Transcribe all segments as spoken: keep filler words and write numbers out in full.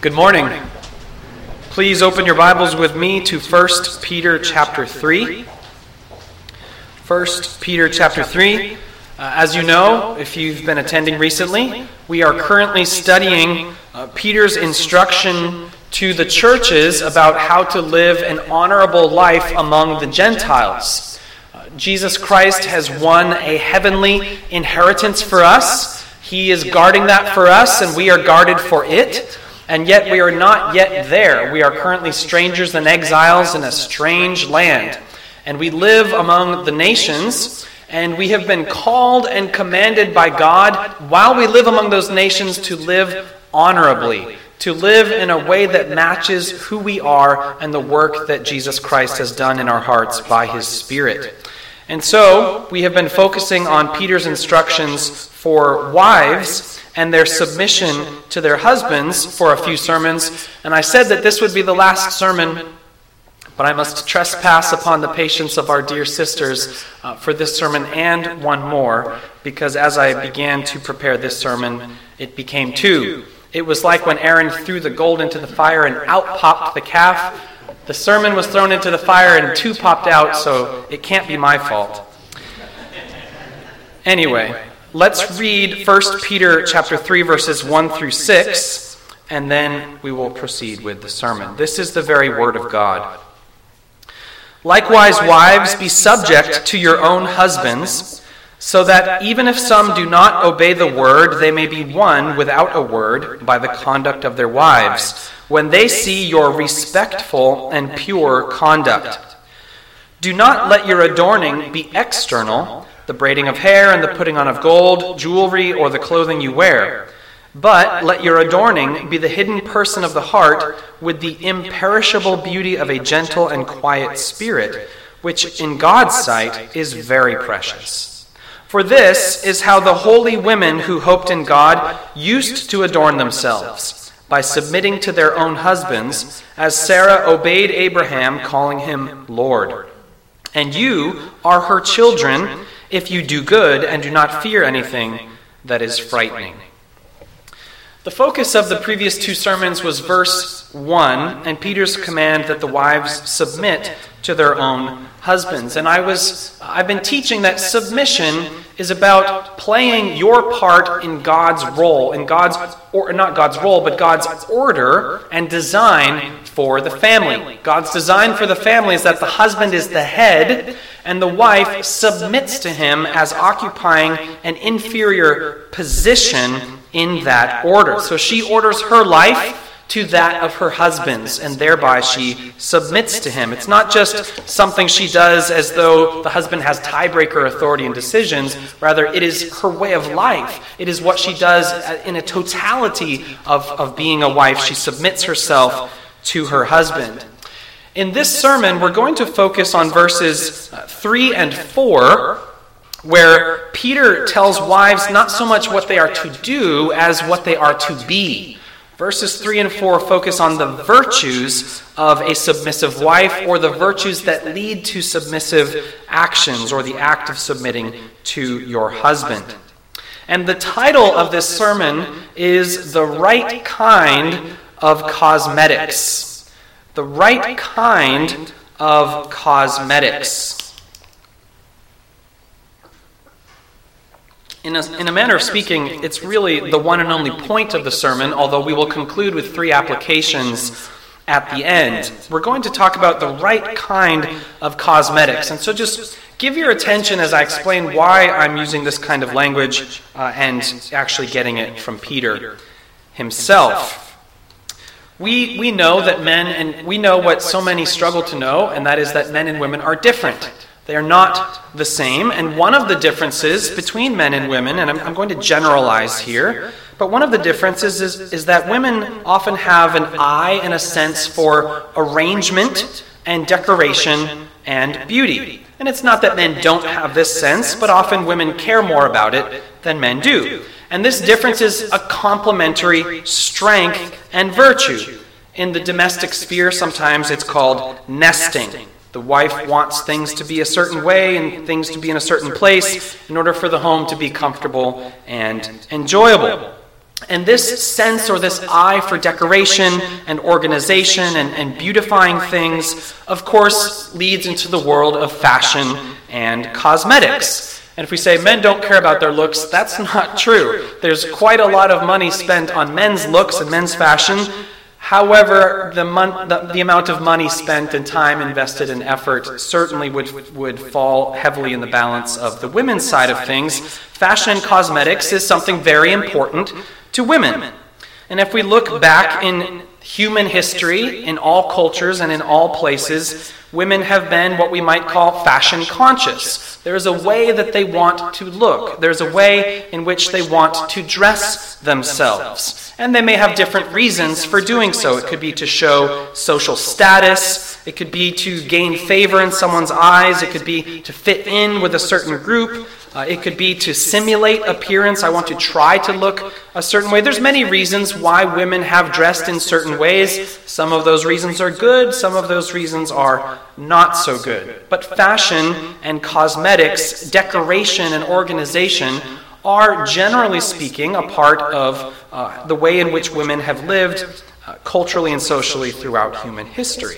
Good morning. Please open your Bibles with me to First Peter chapter three. First Peter chapter three. Uh, as you know, if you've been attending recently, we are currently studying uh, Peter's instruction to the churches about how to live an honorable life among the Gentiles. Uh, Jesus Christ has won a heavenly inheritance for us. He is guarding that for us, and we are guarded for it. And yet we are not yet there. We are currently strangers and exiles in a strange land. And we live among the nations, and we have been called and commanded by God while we live among those nations to live honorably, to live in a way that matches who we are and the work that Jesus Christ has done in our hearts by His Spirit. And so we have been focusing on Peter's instructions for wives and their submission to their husbands for a few sermons. And I said that this would be the last sermon, but I must trespass upon the patience of our dear sisters uh, for this sermon and one more, because as I began to prepare this sermon, it became two. It was like when Aaron threw the gold into the fire and out popped the calf. The sermon was thrown into the fire and two popped out, so it can't be my fault. Anyway, let's read First Peter chapter three, verses one through six, and then we will proceed with the sermon. This is the very word of God. Likewise, wives, be subject to your own husbands, so that even if some do not obey the word, they may be won without a word by the conduct of their wives, when they see your respectful and pure conduct. Do not let your adorning be external, the braiding of hair and the putting on of gold, jewelry, or the clothing you wear. But let your adorning be the hidden person of the heart with the imperishable beauty of a gentle and quiet spirit, which in God's sight is very precious. For this is how the holy women who hoped in God used to adorn themselves, by submitting to their own husbands, as Sarah obeyed Abraham, calling him Lord. And you are her children, if you do good and do not fear anything that is frightening. The focus of the previous two sermons was verse one, and Peter's command that the wives submit to their own husbands. And I was, I've been teaching that submission is about playing your part in God's role, in God's, or not God's role, but God's order and design for the family. God's design for the family is that the husband is the head, and the wife submits to him as occupying an inferior position in that order. So she orders her life to that of her husband's, and thereby she submits to him. It's not just something she does as though the husband has tiebreaker authority in decisions. Rather, it is her way of life. It is what she does in a totality of, of being a wife. She submits herself to her husband. In this sermon, we're going to focus on verses three and four, where Peter tells wives not so much what they are to do as what they are to be. Verses three and four focus on the virtues of a submissive wife, or the virtues that lead to submissive actions, or the act of submitting to your husband. And the title of this sermon is The Right Kind of Cosmetics. The Right Kind of Cosmetics. In a, in a manner of speaking, it's really the one and only point of the sermon, although we will conclude with three applications at the end. We're going to talk about the right kind of cosmetics. And so just give your attention as I explain why I'm using this kind of language uh, and actually getting it from Peter himself. We, we know that men, and we know what so many struggle to know, and that is that men and women are different. They are not the same, and one of the differences between men and women, and I'm, I'm going to generalize here, but one of the differences is, is that women often have an eye and a sense for arrangement and decoration and beauty. And it's not that men don't have this sense, but often women care more about it than men do. And this difference is a complementary strength and virtue. In the domestic sphere, sometimes it's called nesting. The wife wants things to be a certain way and things to be in a certain place in order for the home to be comfortable and enjoyable. And this sense or this eye for decoration and organization and, and beautifying things, of course, leads into the world of fashion and cosmetics. And if we say men don't care about their looks, that's not true. There's quite a lot of money spent on men's looks and men's fashion. However, the, mon- the, the amount of money spent and time invested and effort certainly would, would fall heavily in the balance of the women's side of things. Fashion and cosmetics is something very important to women. And if we look back in human history, in all cultures and in all places, women have been what we might call fashion conscious. There's a way that they want to look. There's a way in which they want to dress themselves. And they may have different reasons for doing so. It could be to show social status. It could be to gain favor in someone's eyes. It could be to fit in with a certain group. Uh, it could be to simulate appearance. I want to try to look a certain way. There's many reasons why women have dressed in certain ways. Some of those reasons are good. Some of those reasons are not so good. But fashion and cosmetics, decoration and organization are, generally speaking, a part of uh, the way in which women have lived uh, culturally and socially throughout human history.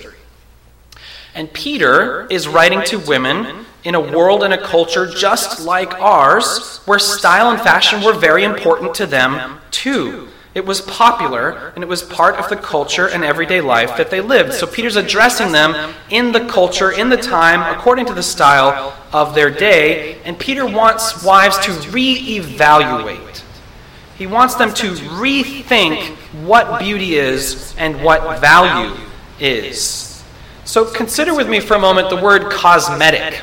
And Peter is writing to women in a world and a culture just like ours, where style and fashion were very important to them too. It was popular, and it was part of the culture and everyday life that they lived. So Peter's addressing them in the culture, in the time, according to the style of their day. And Peter wants wives to reevaluate. He wants them to rethink what beauty is and what value is. So consider with me for a moment the word cosmetic.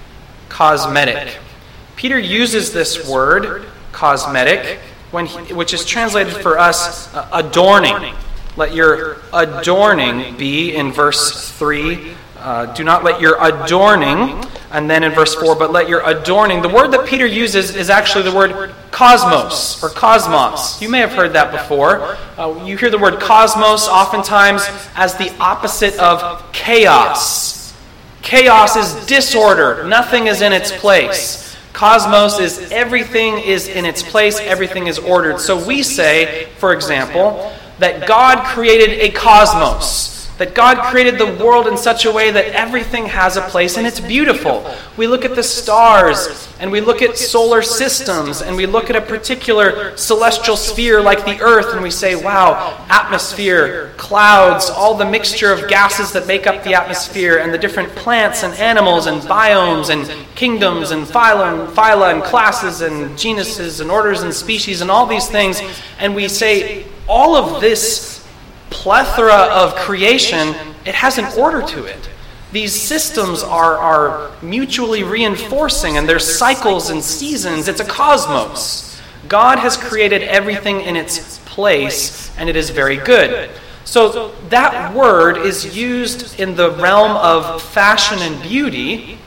Cosmetic. Peter uses this word, cosmetic, when he, which is translated for us uh, adorning. Let your adorning be in verse three. Uh, do not let your adorning, and then in verse four, but let your adorning. The word that Peter uses is actually the word cosmos or cosmos. You may have heard that before. Uh, you hear the word cosmos oftentimes as the opposite of chaos. Chaos is disorder. Nothing is in its place. Cosmos is everything is in its place, everything is ordered. So we say, for example, that God created a cosmos. That God created the world in such a way that everything has a place and it's beautiful. We look at the stars and we look at solar systems and we look at a particular celestial sphere like the earth and we say, wow, atmosphere, clouds, all the mixture of gases that make up the atmosphere and the different plants and animals and biomes and kingdoms and phyla, phyla and classes and genuses and orders and species and all these things. And we say, all of this plethora of creation, it has an order to it. These systems are, are mutually reinforcing, and there's cycles and seasons. It's a cosmos. God has created everything in its place, and it is very good. So that word is used in the realm of fashion and beauty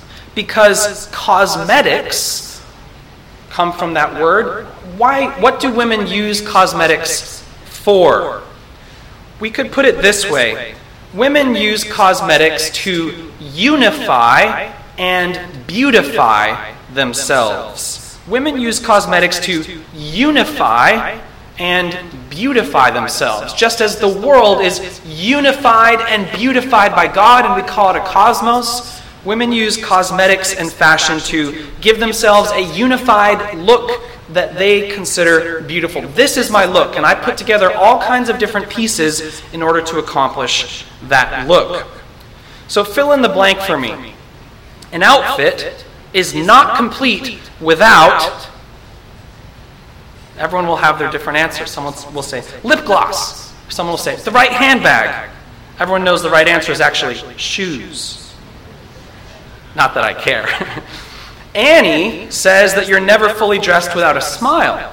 because cosmetics come from that word. Why? What do women use cosmetics for? We could put it this way. Women use cosmetics to unify and beautify themselves. Women use cosmetics to unify and beautify themselves. Just as the world is unified and beautified by God, and we call it a cosmos, women use cosmetics and fashion to give themselves a unified look that they consider beautiful. This is my look, and I put together all kinds of different pieces in order to accomplish that look. So fill in the blank for me. An outfit is not complete without, everyone will have their different answers. Someone will say lip gloss. Someone will say the right handbag. Everyone knows the right answer is actually shoes. Not that I care. Annie says that you're never fully dressed without a smile.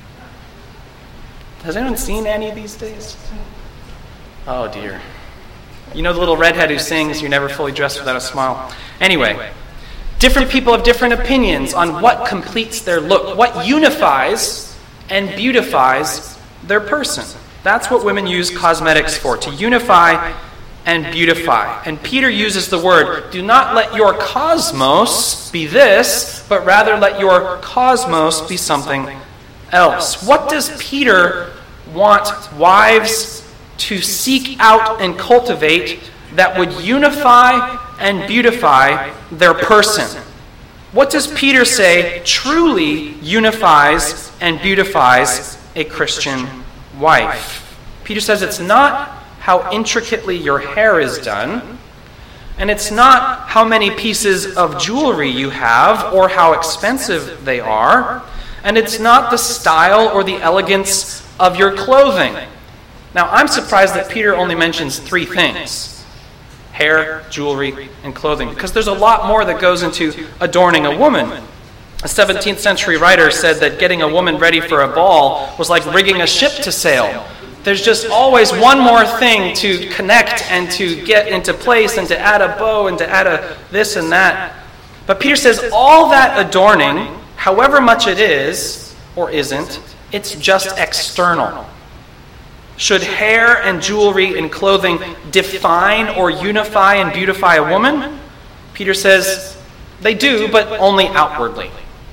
Has anyone seen Annie these days? Oh dear. You know the little redhead who sings, you're never fully dressed without a smile. Anyway, different people have different opinions on what completes their look, what unifies and beautifies their person. That's what women use cosmetics for, to unify and beautify. And Peter uses the word, do not let your cosmos be this, but rather let your cosmos be something else. What does Peter want wives to seek out and cultivate that would unify and beautify their person? What does Peter say truly unifies and beautifies a Christian wife? Peter says it's not how intricately your hair is done, and it's not how many pieces of jewelry you have or how expensive they are, and it's not the style or the elegance of your clothing. Now, I'm surprised that Peter only mentions three things: hair, jewelry, and clothing, because there's a lot more that goes into adorning a woman. A seventeenth century writer said that getting a woman ready for a ball was like rigging a ship to sail. There's just always one more thing to connect and to get into place and to add a bow and to add a this and that. But Peter says all that adorning, however much it is or isn't, it's just external. Should hair and jewelry and clothing define or unify and beautify a woman? Peter says they do, but only outwardly.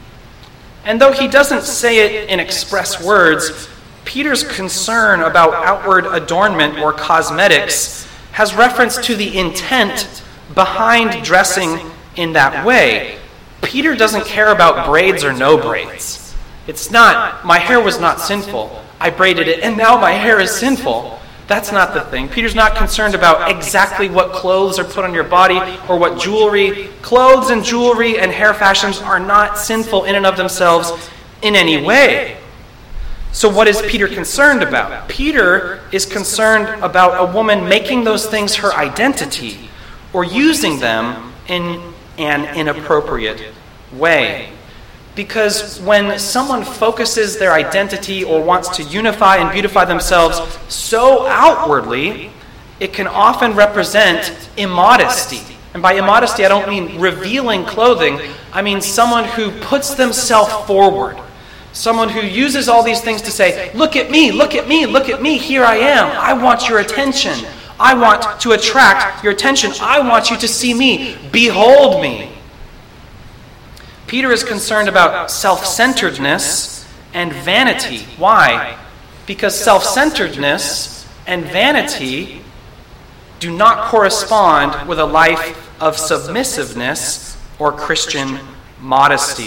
And though he doesn't say it in express words, Peter's concern about outward adornment or cosmetics has reference to the intent behind dressing in that way. Peter doesn't care about braids or no braids. It's not, my hair was not sinful, I braided it, and now my hair is sinful. That's not the thing. Peter's not concerned about exactly what clothes are put on your body or what jewelry. Clothes and jewelry and hair fashions are not sinful in and of themselves in any way. So what is Peter concerned about? Peter is concerned about a woman making those things her identity or using them in an inappropriate way. Because when someone focuses their identity or wants to unify and beautify themselves so outwardly, it can often represent immodesty. And by immodesty, I don't mean revealing clothing. I mean someone who puts themselves forward. Someone who uses all these things to say, look at me, look at me, look at me, here I am. I want your attention. I want to attract your attention. I want you to see me. Behold me. Peter is concerned about self-centeredness and vanity. Why? Because self-centeredness and vanity do not correspond with a life of submissiveness or Christian modesty.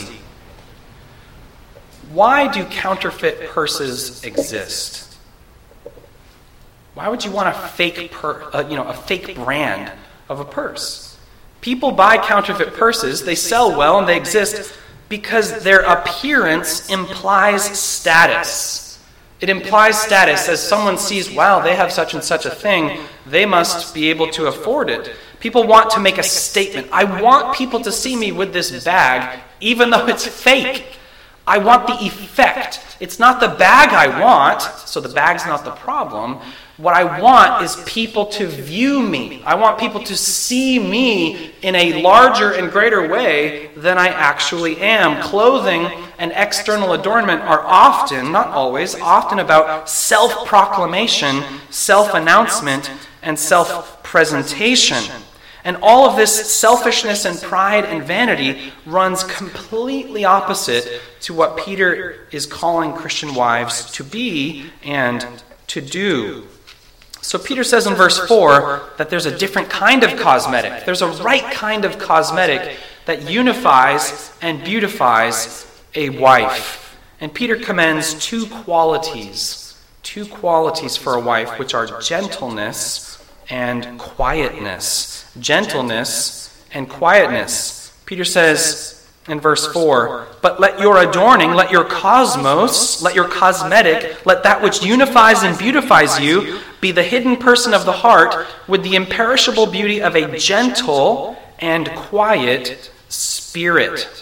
Why do counterfeit purses exist? Why would you want a fake, per, uh, you know, a fake brand of a purse? People buy counterfeit purses, they sell well, and they exist because their appearance implies status. It implies status. As someone sees, wow, they have such and such a thing, they must be able to afford it. People want to make a statement. I want people to see me with this bag, even though it's fake. I want the effect. It's not the bag I want, so the bag's not the problem. What I want is people to view me. I want people to see me in a larger and greater way than I actually am. Clothing and external adornment are often, not always, often about self-proclamation, self-announcement, and self-presentation. And all of this selfishness and pride and vanity runs completely opposite to what Peter is calling Christian wives to be and to do. So Peter says in verse four that there's a different kind of cosmetic. There's a right kind of cosmetic that unifies and beautifies a wife. And Peter commends two qualities, two qualities for a wife, which are gentleness and quietness. Gentleness and quietness. Peter says in verse four, but let your adorning, let your cosmos, let your cosmetic, let that which unifies and beautifies you be the hidden person of the heart with the imperishable beauty of a gentle and quiet spirit.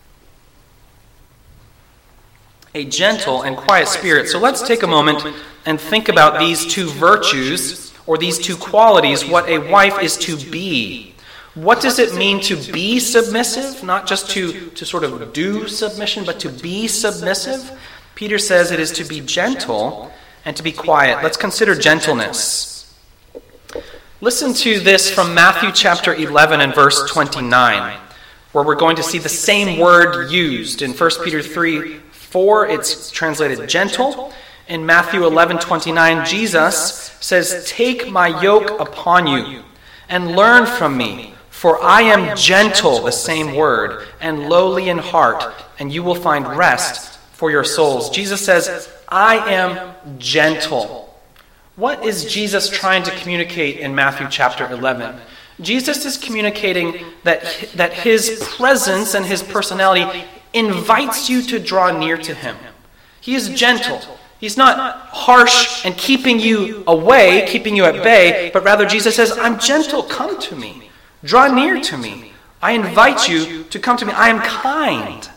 A gentle and quiet spirit. So let's take a moment and think about these two virtues or these two qualities, what a wife is to be. What does it mean to be submissive? Not just to, to sort of do submission, but to be submissive. Peter says it is to be gentle and to be quiet. Let's consider gentleness. Listen to this from Matthew chapter eleven and verse twenty-nine, where we're going to see the same word used in First Peter three four, it's translated gentle. In Matthew eleven twenty-nine, Jesus says, "Take my yoke upon you and learn from me, for I am gentle," the same word, "and lowly in heart, and you will find rest for your souls." Jesus says, "I am gentle." What is Jesus trying to communicate in Matthew chapter eleven? Jesus is communicating that, that his presence and his personality invites you to draw near to him. He is gentle. He's not harsh and keeping you away, keeping you at bay, but rather Jesus says, "I'm gentle, come to me. Draw near to me. I invite you to come to me. I am kind."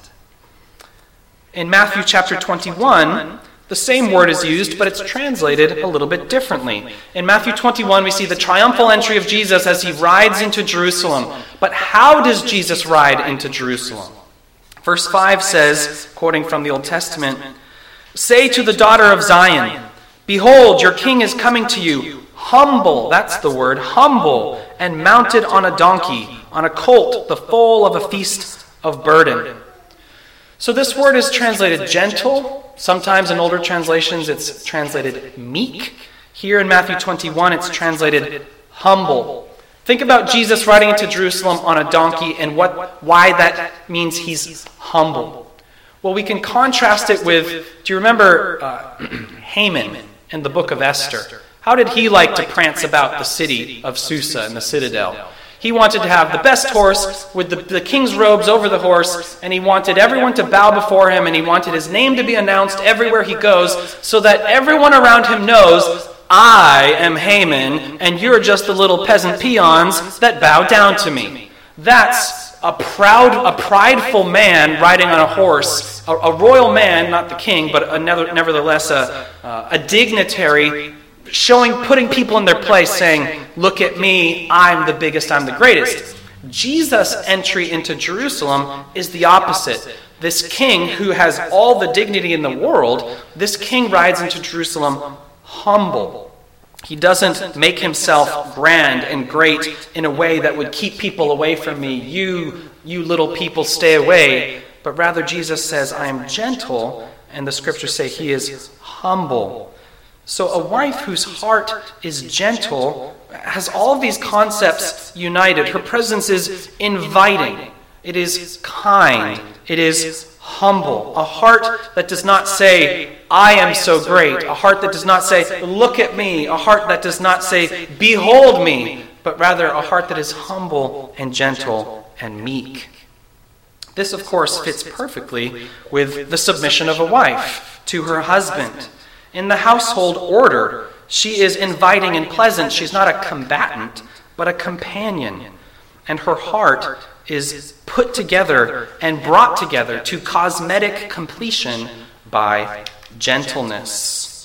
In Matthew chapter twenty-one, the same word is used, but it's translated a little bit differently. In Matthew twenty-one, we see the triumphal entry of Jesus as he rides into Jerusalem. But how does Jesus ride into Jerusalem? Verse five says, quoting from the Old Testament, "Say to the daughter of Zion, behold, your king is coming to you, humble," that's the word, "humble, and mounted on a donkey, on a colt, the foal of a feast of burden." So this word is translated gentle. Sometimes in older translations it's translated meek. Here in Matthew twenty-one it's translated humble. Think about Jesus riding into Jerusalem on a donkey and what, why that means he's humble. Well, we can contrast it with, do you remember uh, Haman in the book of Esther? How did he like to prance about the city of Susa and the citadel? He wanted to have the best horse with the, the king's robes over the horse, and he wanted everyone to bow before him, and he wanted his name to be announced everywhere he goes, so that everyone around him knows, "I am Haman, and you're just the little peasant peons that bow down to me." That's a proud, a prideful man riding on a horse, a, a royal man, not the king, but a, nevertheless a, a dignitary, showing, putting people in their place, saying, "Look at me, I'm the biggest, I'm the greatest." Jesus' entry into Jerusalem is the opposite. This king who has all the dignity in the world, this king rides into Jerusalem humble. He doesn't make himself grand and great in a way that would keep people away from me. You, you little people, stay away. But rather Jesus says, "I am gentle," and the scriptures say he is humble. So a wife whose heart is gentle has all of these concepts united. Her presence is inviting. It is kind. It is humble. A heart that does not say, "I am so great." A heart that does not say, "Look at me." A heart that does not say, "Behold me." But rather a heart that is humble and gentle and meek. This, of course, fits perfectly with the submission of a wife to her husband. In the household order, she is inviting and pleasant. She's not a combatant, but a companion. And her heart is put together and brought together to cosmetic completion by gentleness.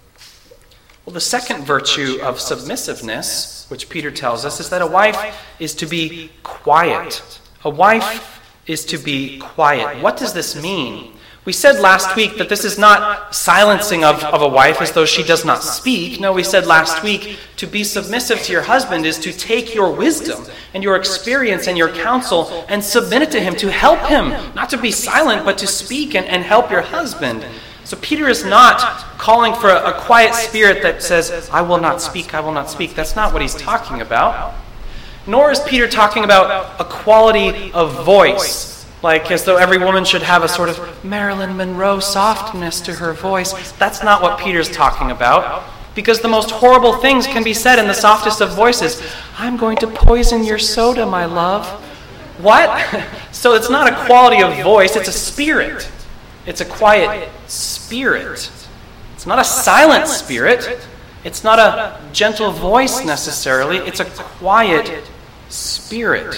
Well, the second virtue of submissiveness, which Peter tells us, is that a wife is to be quiet. A wife is to be quiet. What does this mean? We said last week that this is not silencing of, of a wife as though she does not speak. No, we said last week to be submissive to your husband is to take your wisdom and your experience and your counsel and submit it to him, to help him, not to be silent, but to speak and, and help your husband. So Peter is not calling for a, a quiet spirit that says, "I will not speak, I will not speak." That's not what he's talking about. Nor is Peter talking about a quality of voice, like as though every woman should have a sort of Marilyn Monroe softness to her voice. That's not what Peter's talking about. Because the most horrible things can be said in the softest of voices. "I'm going to poison your soda, my love." What? So it's not a quality of voice, it's a spirit. It's a quiet spirit. It's not a silent spirit. It's not a gentle voice necessarily. It's a quiet spirit.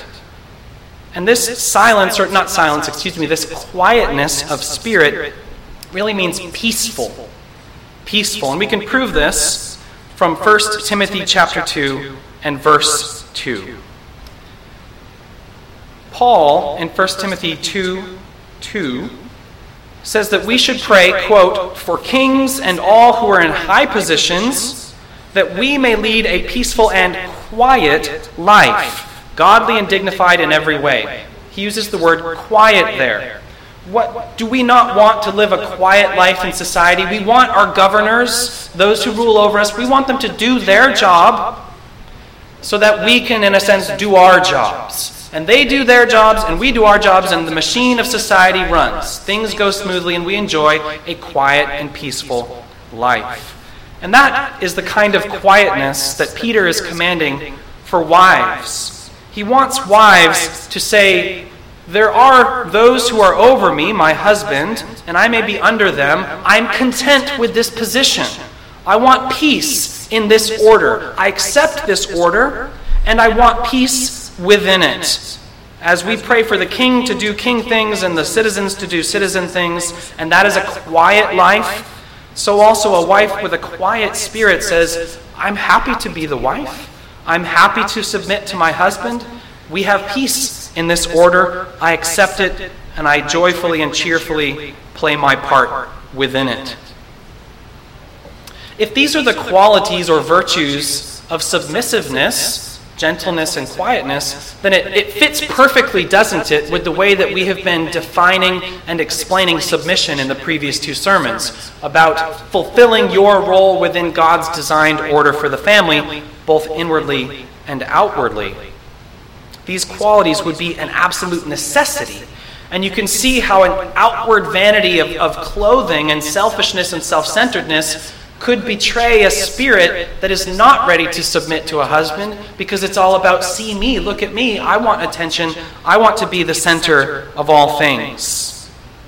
And this silence, or not silence, excuse me, this quietness of spirit really means peaceful. Peaceful. And we can prove this from First Timothy chapter two and verse two. Paul in First Timothy two two says that we should pray, quote, "for kings and all who are in high positions, that we may lead a peaceful and quiet life, godly and dignified in every way." He uses the word quiet there. What, do we not want to live a quiet life in society? We want our governors, those who rule over us, we want them to do their job so that we can, in a sense, do our jobs. And they do their jobs, and we do our jobs, and the machine of society runs. Things go smoothly, and we enjoy a quiet and peaceful life. And that is the kind of quietness that Peter is commanding for wives. He wants wives to say, there are those who are over me, my husband, and I may be under them. I'm content with this position. I want peace in this order. I accept this order, and I want peace within it. As we pray for the king to do king things and the citizens to do citizen things, and that is a quiet life, so also a wife with a quiet spirit says, I'm happy to be the wife. I'm happy to submit to my husband. We have peace in this order. I accept it, and I joyfully and cheerfully play my part within it. If these are the qualities or virtues of submissiveness, gentleness, and quietness, then it, it fits perfectly, doesn't it, with the way that we have been defining and explaining submission in the previous two sermons, about fulfilling your role within God's designed order for the family, both inwardly and outwardly. These qualities would be an absolute necessity. And you can see how an outward vanity of, of clothing and selfishness and self-centeredness could betray a spirit that is not ready to submit to a husband because it's all about, see me, look at me, I want attention, I want to be the center of all things.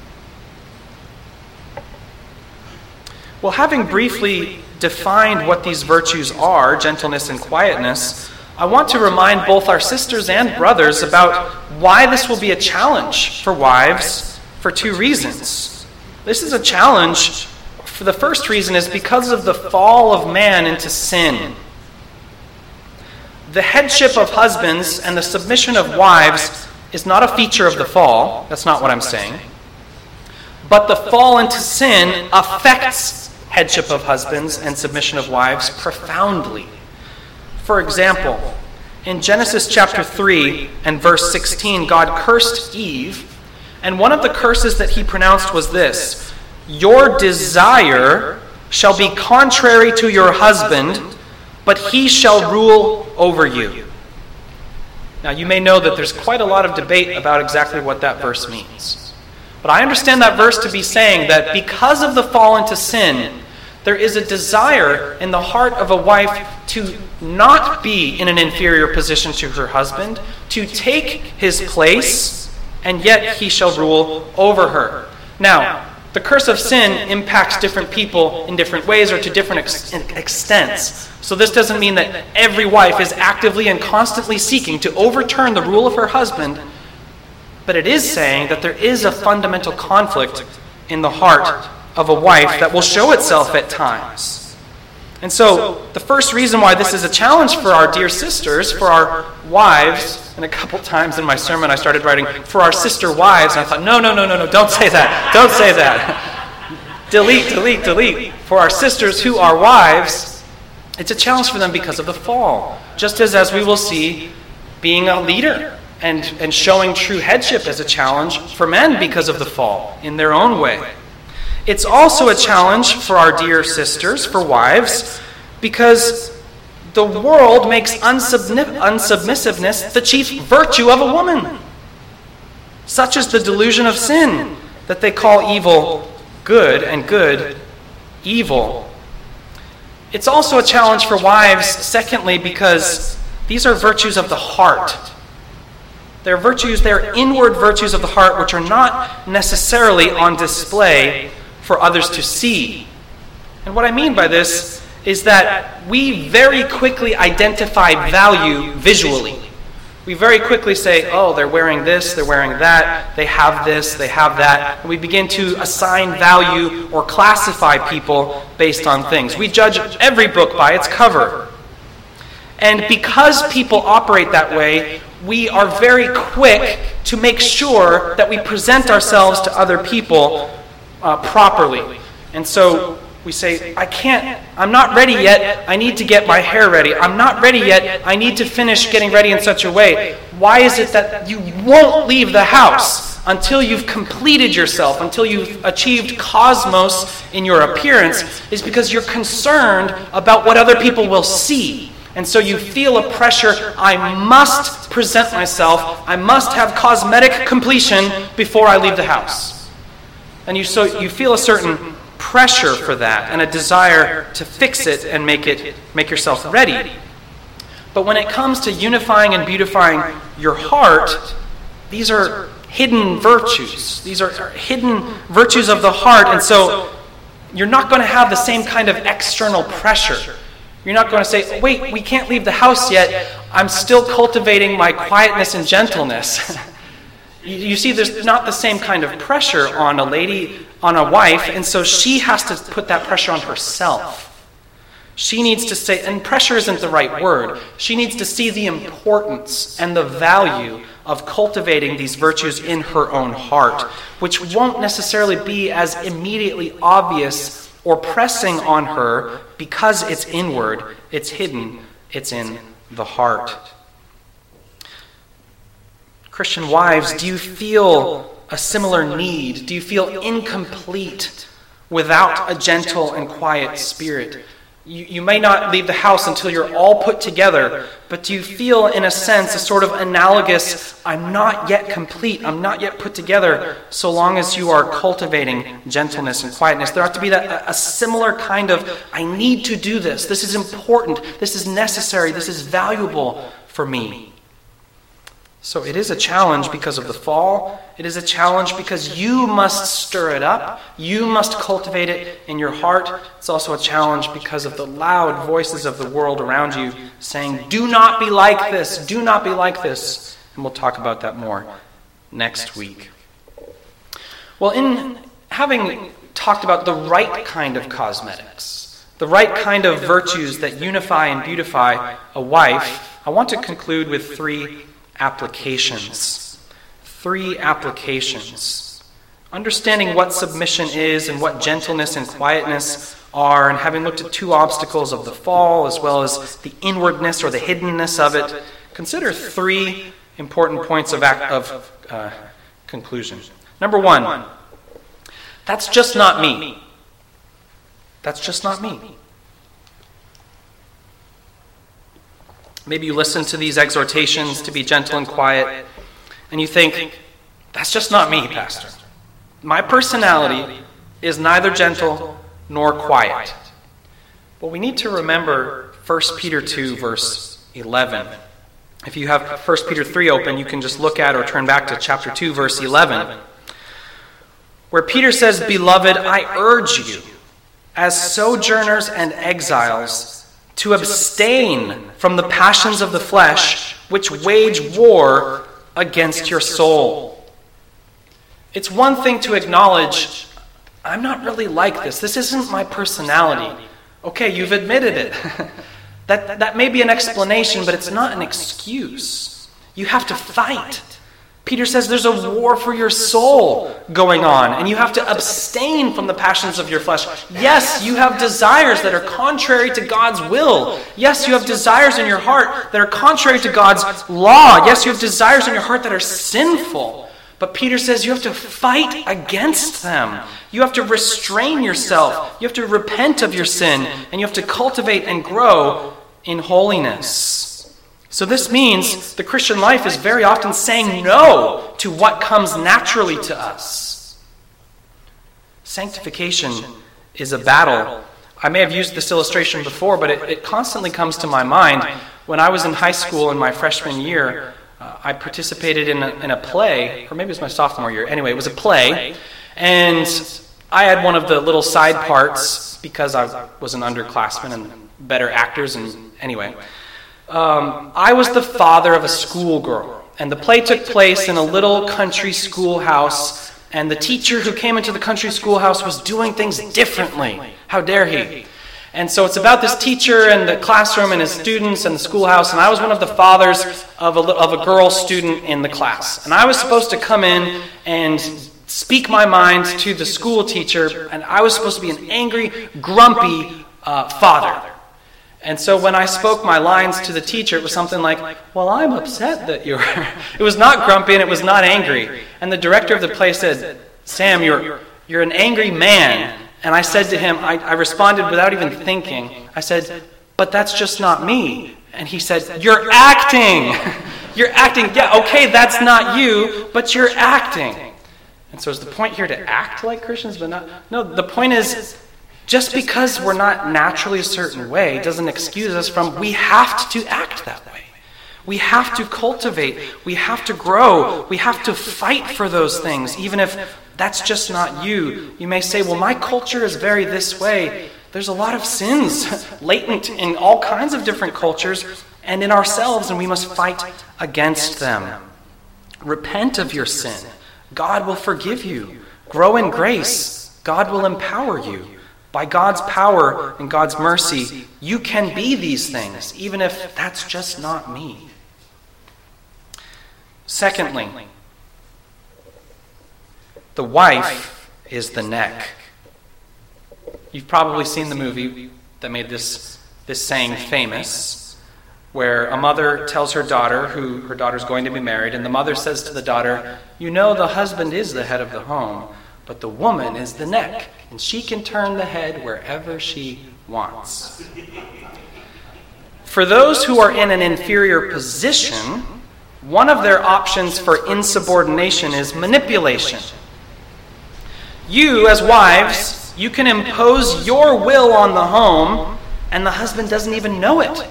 Well, having briefly defined what these virtues are, gentleness and quietness, I want to remind both our sisters and brothers about why this will be a challenge for wives for two reasons. This is a challenge. For the first reason is because of the fall of man into sin. The headship of husbands and the submission of wives is not a feature of the fall. That's not what I'm saying. But the fall into sin affects headship of husbands and submission of wives profoundly. For example, in Genesis chapter three and verse sixteen, God cursed Eve, and one of the curses that he pronounced was this: your desire shall be contrary to your husband, but he shall rule over you. Now, you may know that there's quite a lot of debate about exactly what that verse means. But I understand that verse to be saying that because of the fall into sin, there is a desire in the heart of a wife to not be in an inferior position to her husband, to take his place, and yet he shall rule over her. Now, the curse of sin impacts different people in different ways or to different ex- extents. So this doesn't mean that every wife is actively and constantly seeking to overturn the rule of her husband, but it is saying that there is a fundamental conflict in the heart of a wife that will show itself at times. And so the first reason why this is a challenge for our dear sisters, for our wives, and a couple times in my sermon I started writing, for our sister wives, and I thought, no, no, no, no, no, don't say that. Don't say that. delete, delete, delete. For our sisters who are wives, it's a challenge for them because of the fall. Just as, as we will see, being a leader and, and showing true headship as a challenge for men because of the fall in their own way. It's also a challenge for our dear sisters, for wives, because the world makes unsubmi- unsubmissiveness the chief virtue of a woman. Such is the delusion of sin, that they call evil good and good evil. It's also a challenge for wives, secondly, because these are virtues of the heart. They're virtues, they're inward virtues of the heart, which are not necessarily on display for others to see. And what I mean by this is that we very quickly identify value visually. We very quickly say, oh, they're wearing this, they're wearing that, they have this, they have that. And we begin to assign value or classify people based on things. We judge every book by its cover. And because people operate that way, we are very quick to make sure that we present ourselves to other people Uh, properly. And so we say, I can't, I'm not ready yet, I need to get my hair ready. I'm not ready yet, I need to finish getting ready in such a way. Why is it that you won't leave the house until you've completed yourself, until you've achieved cosmos in your appearance, is because you're concerned about what other people will see. And so you feel a pressure, I must present myself, I must have cosmetic completion before I leave the house. And you so you feel a certain pressure for that and a desire to fix it and make it make yourself ready. But when it comes to unifying and beautifying your heart, these are hidden virtues. These are hidden virtues of the heart, and so you're not going to have the same kind of external pressure. You're not going to say, wait, we can't leave the house yet. I'm still cultivating my quietness and gentleness. you, you see, there's not the same kind of pressure on a lady, on a wife, and so she has to put that pressure on herself. She needs to say, and pressure isn't the right word, she needs to see the importance and the value of cultivating these virtues in her own heart, which won't necessarily be as immediately obvious or pressing on her because it's inward, it's hidden, it's in the heart. Christian wives, do you feel a similar need? Do you feel incomplete without a gentle and quiet spirit? You, you may not leave the house until you're all put together, but do you feel, in a sense, a sort of analogous, I'm not yet complete, I'm not yet put together, so long as you are cultivating gentleness and quietness? There ought to be that, a similar kind of, I need to do this, this is important, this is necessary, this is valuable for me. So it is a challenge because of the fall. It is a challenge because you must stir it up. You must cultivate it in your heart. It's also a challenge because of the loud voices of the world around you saying, do not be like this, do not be like this. And we'll talk about that more next week. Well, in having talked about the right kind of cosmetics, the right kind of virtues that unify and beautify a wife, I want to conclude with three applications. Three applications. Understanding what submission is and what gentleness and quietness are, and having looked at two obstacles of the fall as well as the inwardness or the hiddenness of it, consider three important points of, act, of uh, conclusion. Number one, that's just not me. That's just not me. Maybe you listen to these exhortations to be gentle and quiet, and you think, that's just not me, Pastor. My personality is neither gentle nor quiet. Well, we need to remember First Peter two, verse eleven. If you have First Peter three open, you can just look at or turn back to chapter two, verse eleven, where Peter says, Beloved, I urge you, as sojourners and exiles, to abstain from the passions of the flesh, which wage war against your soul. It's one thing to acknowledge, I'm not really like this. This isn't my personality. Okay, you've admitted it. that, that may be an explanation, but it's not an excuse. You have to fight. Peter says there's a war for your soul going on, and you have to abstain from the passions of your flesh. Yes, you have desires that are contrary to God's will. Yes, you have desires in your heart that are contrary to God's law. Yes, you have desires in your heart that are sinful. But Peter says you have to fight against them. You have to restrain yourself. You have to repent of your sin, and you have to cultivate and grow in holiness. So this means the Christian life is very often saying no to what comes naturally to us. Sanctification is a battle. I may have used this illustration before, but it, it constantly comes to my mind. When I was in high school in my freshman year, uh, I participated in a, in a play, or maybe it was my sophomore year. Anyway, it was a play, and I had one of the little side parts because I was an underclassman and better actors, and anyway. Um, I was the father of a schoolgirl, and the play took place in a little country schoolhouse, and the teacher who came into the country schoolhouse was doing things differently. How dare he? And so it's about this teacher and the classroom and his students and the schoolhouse, and I was one of the fathers of a, of a girl student in the class. And I was supposed to come in and speak my mind to the school teacher, and I was supposed to be an angry, grumpy uh, father. And so when I spoke my lines to the teacher, it was something like, well, I'm upset that you're... It was not grumpy and it was not angry. And the director of the play said, Sam, you're you're an angry man. And I said to him, I, I responded without even thinking, I said, but that's just not me. And he said, you're acting. You're acting. Yeah, okay, that's not you, but you're acting. And so is the point here to act like Christians, but not... No, the point is, just because we're not naturally a certain way doesn't excuse us from, we have to act that way. We have to cultivate. We have to grow. We have to fight for those things, even if that's just not you. You may say, well, my culture is very this way. There's a lot of sins latent in all kinds of different cultures and in ourselves, and we must fight against them. Repent of your sin. God will forgive you. Grow in grace. God will empower you. By God's power and God's mercy, you can be these things, even if that's just not me. Secondly, the wife is the neck. You've probably seen the movie that made this, this saying famous, where a mother tells her daughter, who her daughter's going to be married, and the mother says to the daughter, you know the husband is the head of the home, but the woman is the neck, and she can turn the head wherever she wants. For those who are in an inferior position, one of their options for insubordination is manipulation. You, as wives, you can impose your will on the home, and the husband doesn't even know it.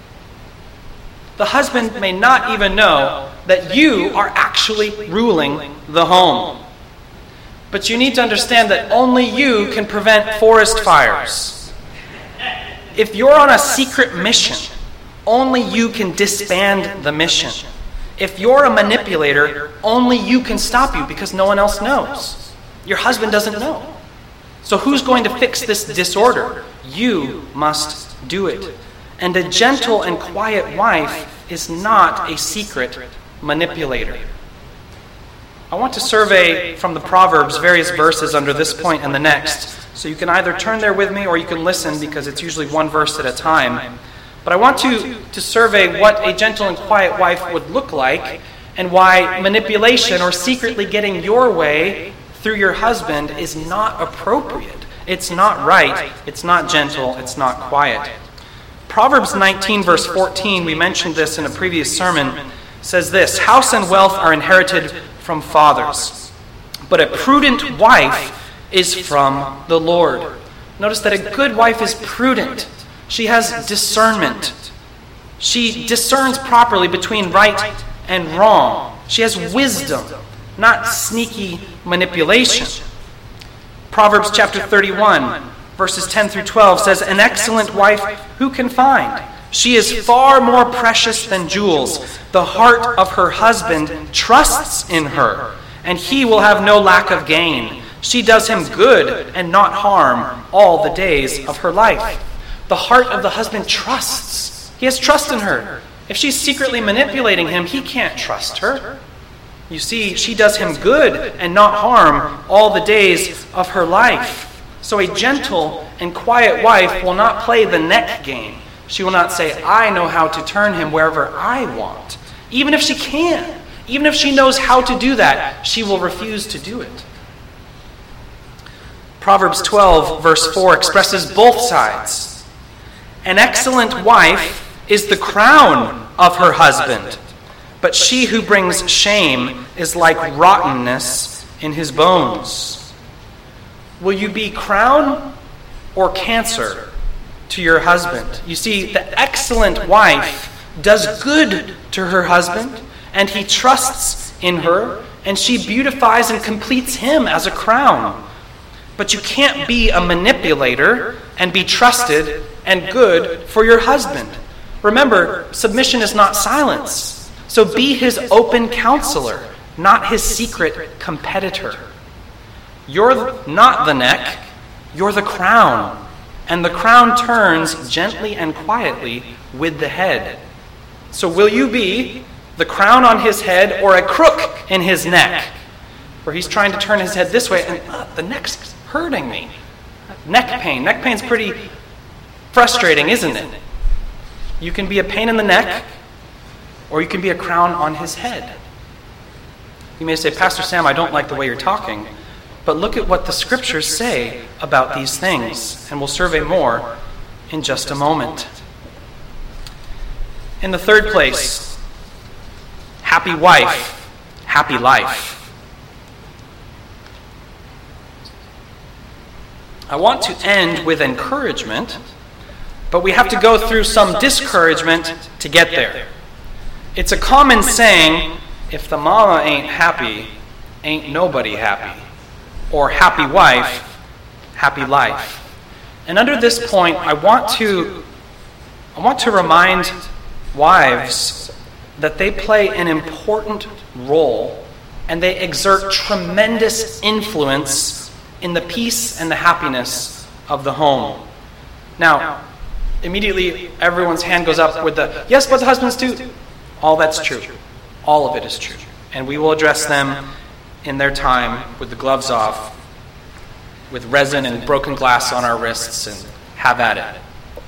The husband may not even know that you are actually ruling the home. But you need to understand that only you can prevent forest fires. If you're on a secret mission, only you can disband the mission. If you're a manipulator, only you can stop you because no one else knows. Your husband doesn't know. So who's going to fix this disorder? You must do it. And a gentle and quiet wife is not a secret manipulator. I want to survey from the Proverbs various verses under this point and the next. So you can either turn there with me or you can listen because it's usually one verse at a time. But I want to, to survey what a gentle and quiet wife would look like and why manipulation or secretly getting your way through your husband is not appropriate. It's not right. It's not gentle. It's not quiet. Proverbs nineteen, verse fourteen, we mentioned this in a previous sermon, says this, house and wealth are inherited from fathers, but a prudent wife is from the Lord. Notice that a good wife is prudent. She has discernment. She discerns properly between right and wrong. She has wisdom, not sneaky manipulation. Proverbs chapter thirty-one, verses ten through twelve says, an excellent wife who can find? She is far more precious than jewels. The heart of her husband trusts in her, and he will have no lack of gain. She does him good and not harm all the days of her life. The heart of the husband trusts. He has trust in her. If she's secretly manipulating him, he can't trust her. You see, she does him good and not harm all the days of her life. So a gentle and quiet wife will not play the neck game. She will not say, I know how to turn him wherever I want. Even if she can, even if she knows how to do that, she will refuse to do it. Proverbs twelve, verse four expresses both sides. An excellent wife is the crown of her husband, but she who brings shame is like rottenness in his bones. Will you be crown or cancer to your husband? You see, the excellent wife does good to her husband, and he trusts in her, and she beautifies and completes him as a crown. But you can't be a manipulator and be trusted and good for your husband. Remember, submission is not silence. So be his open counselor, not his secret competitor. You're not the neck, you're the crown. And the crown turns gently and quietly with the head. So will you be the crown on his head or a crook in his neck, where he's trying to turn his head this way and uh, the neck's hurting me? Neck pain. Neck pain's pretty frustrating, isn't it? You can be a pain in the neck, or you can be a crown on his head. You may say, Pastor Sam, I don't like the way you're talking, but look at what the scriptures say about these things, and we'll survey more in just a moment. In the third place, happy wife, happy life. I want to end with encouragement, but we have to go through some discouragement to get there. It's a common saying, if the mama ain't happy, ain't nobody happy. Or happy wife, happy life. And under this point, I want to, I want to remind wives that they play an important role and they exert tremendous influence in the peace and the happiness of the home. Now, immediately everyone's hand goes up with the, yes, but the husbands too. All that's true. All of it is true. And we will address them in their time with the gloves off, with resin and broken glass on our wrists, and have at it.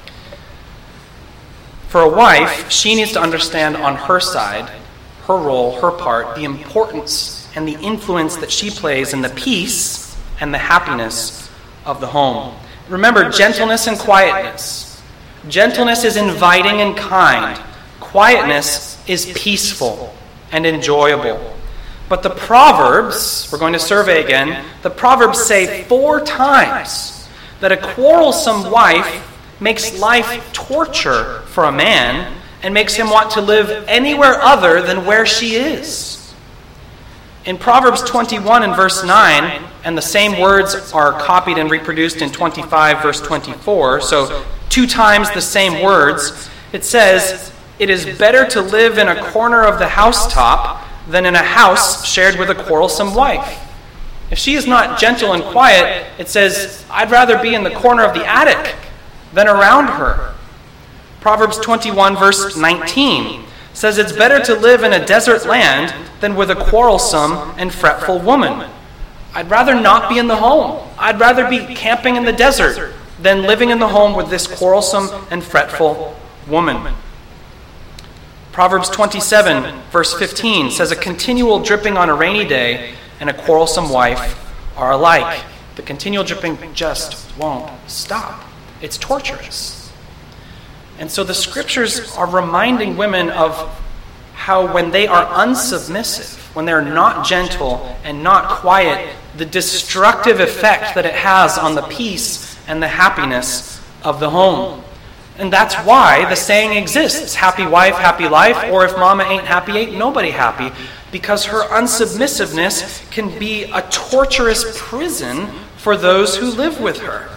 For a wife, she needs to understand on her side, her role, her part, the importance and the influence that she plays in the peace and the happiness of the home. Remember, gentleness and quietness. Gentleness is inviting and kind. Quietness is peaceful and enjoyable. But the Proverbs, we're going to survey again, the Proverbs say four times that a quarrelsome wife makes life torture for a man and makes him want to live anywhere other than where she is. In Proverbs twenty-one and verse nine, and the same words are copied and reproduced in twenty-five verse twenty-four, so two times the same words, it says, "It is better to live in a corner of the housetop than in a house shared with a quarrelsome wife." If she is not gentle and quiet, it says, "I'd rather be in the corner of the attic than around her." Proverbs twenty-one verse nineteen says it's better to live in a desert land than with a quarrelsome and fretful woman. I'd rather not be in the home. I'd rather be camping in the desert than living in the home with this quarrelsome and fretful woman. Proverbs twenty-seven verse fifteen says a continual dripping on a rainy day and a quarrelsome wife are alike. The continual dripping just won't stop. It's torturous. And so the scriptures are reminding women of how when they are unsubmissive, when they're not gentle and not quiet, the destructive effect that it has on the peace and the happiness of the home. And that's why the saying exists, happy wife, happy life, or if mama ain't happy, ain't nobody happy, because her unsubmissiveness can be a torturous prison for those who live with her.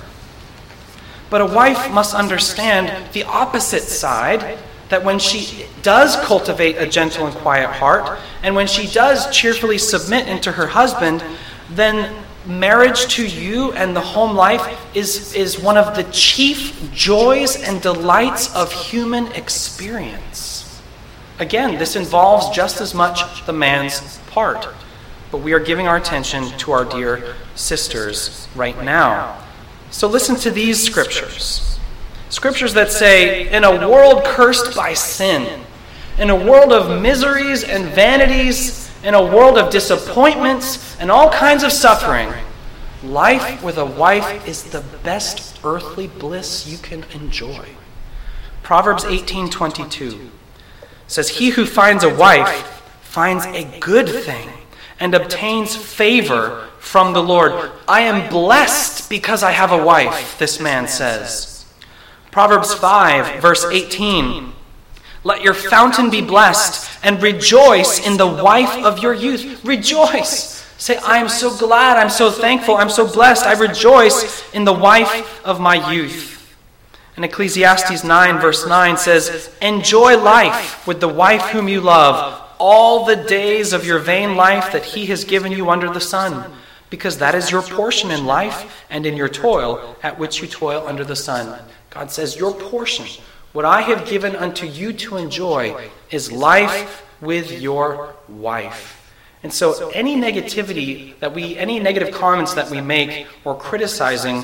But a wife must understand the opposite side, that when she does cultivate a gentle and quiet heart, and when she does cheerfully submit into her husband, then marriage to you and the home life is, is one of the chief joys and delights of human experience. Again, this involves just as much the man's part, but we are giving our attention to our dear sisters right now. So listen to these scriptures. Scriptures that say, in a world cursed by sin, in a world of miseries and vanities, in a world of disappointments and all kinds of suffering, life with a wife is the best earthly bliss you can enjoy. Proverbs eighteen twenty-two says, "He who finds a wife finds a good thing and obtains favor from the Lord." I am blessed because I have a wife, this man says. Proverbs five, verse eighteen, "Let your fountain be blessed and rejoice in the wife of your youth." Rejoice. Say, I am so glad, I'm so thankful, I'm so blessed. I rejoice in the wife of my youth. And Ecclesiastes nine, verse nine says, "Enjoy life with the wife whom you love, all the days of your vain life that he has given you under the sun, because that is your portion in life and in your toil at which you toil under the sun." God says, your portion, what I have given unto you to enjoy, is life with your wife. And so any negativity that we, any negative comments that we make or criticizing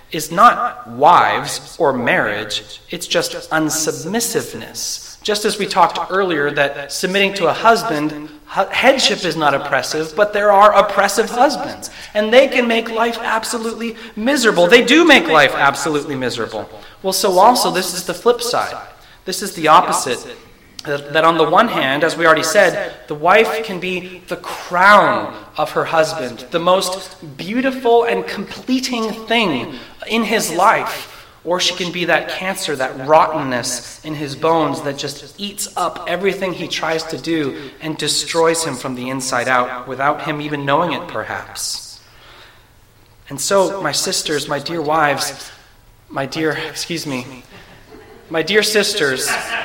is not wives or marriage, it's just unsubmissiveness. Just as we talked earlier that submitting to a husband, headship is not oppressive, but there are oppressive husbands. And they can make life absolutely miserable. They do make life absolutely miserable. Well, so also this is the flip side. This is the opposite. That on the one hand, as we already said, the wife can be the crown of her husband, the most beautiful and completing thing in his life. Or she can be that cancer, that rottenness in his bones that just eats up everything he tries to do and destroys him from the inside out without him even knowing it, perhaps. And so, my sisters, my dear wives, my dear, excuse me, my dear sisters,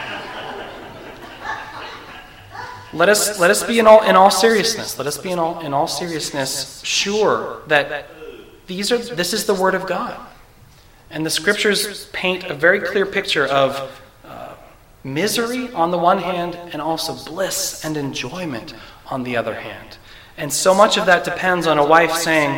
Let us let us be in all in all seriousness. Let us be in all in all seriousness sure that these are this is the Word of God, and the Scriptures paint a very clear picture of uh, misery on the one hand, and also bliss and enjoyment on the other hand. And so much of that depends on a wife saying,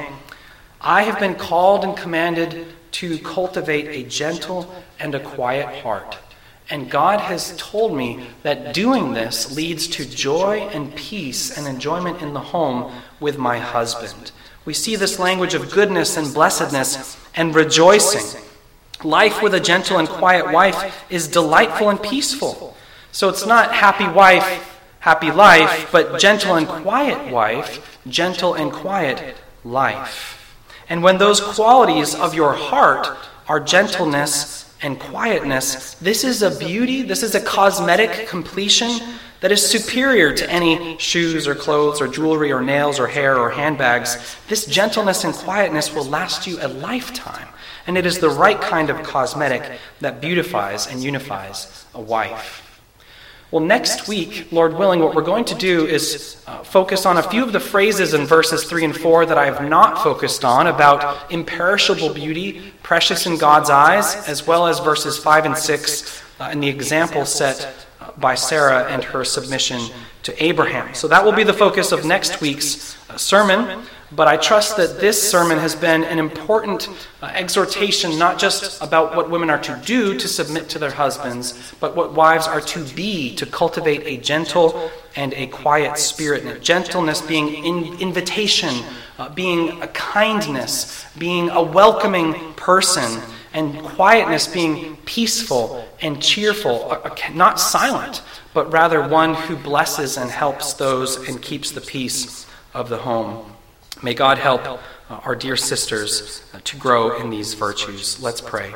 "I have been called and commanded to cultivate a gentle and a quiet heart. And God has told me that doing this leads to joy and peace and enjoyment in the home with my husband." We see this language of goodness and blessedness and rejoicing. Life with a gentle and quiet wife is delightful and peaceful. So it's not happy wife, happy life, but gentle and quiet wife, gentle and quiet life. And when those qualities of your heart are gentleness and quietness, this is a beauty, this is a cosmetic completion that is superior to any shoes or clothes or jewelry or nails or hair or handbags. This gentleness and quietness will last you a lifetime, and it is the right kind of cosmetic that beautifies and unifies a wife. Well, next week, Lord willing, what we're going to do is uh, focus on a few of the phrases in verses three and four that I have not focused on about imperishable beauty, precious in God's eyes, as well as verses five and six uh, and the example set uh, by Sarah and her submission to Abraham. So that will be the focus of next week's uh, sermon. But I trust that this sermon has been an important uh, exhortation, not just about what women are to do to submit to their husbands, but what wives are to be to cultivate a gentle and a quiet spirit. And gentleness being in invitation, uh, being a kindness, being a welcoming person, and quietness being peaceful and cheerful, uh, not silent, but rather one who blesses and helps those and keeps the peace of the home. May God help uh, our dear sisters uh, to grow in these virtues. Let's pray.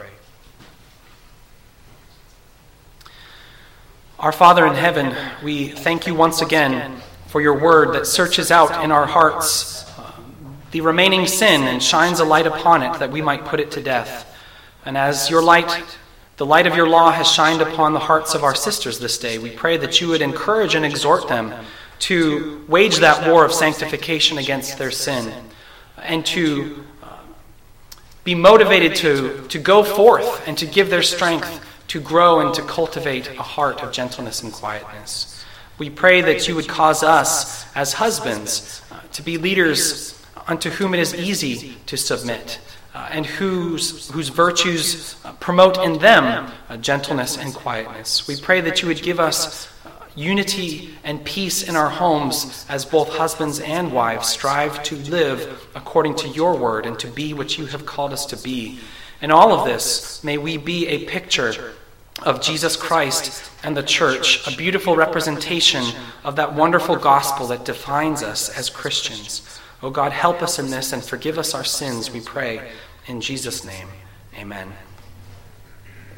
Our Father in heaven, we thank you once again for your word that searches out in our hearts uh, the remaining sin and shines a light upon it that we might put it to death. And as your light, the light of your law has shined upon the hearts of our sisters this day, we pray that you would encourage and exhort them to wage that war of sanctification against their sin, and to uh, be motivated to, to go forth and to give their strength to grow and to cultivate a heart of gentleness and quietness. We pray that you would cause us as husbands uh, to be leaders unto whom it is easy to submit, uh, and whose, whose virtues uh, promote in them uh, gentleness and quietness. We pray that you would give us unity and peace in our homes as both husbands and wives strive to live according to your word and to be what you have called us to be. In all of this, may we be a picture of Jesus Christ and the church, a beautiful representation of that wonderful gospel that defines us as Christians. Oh God, help us in this and forgive us our sins, we pray. In Jesus' name, amen.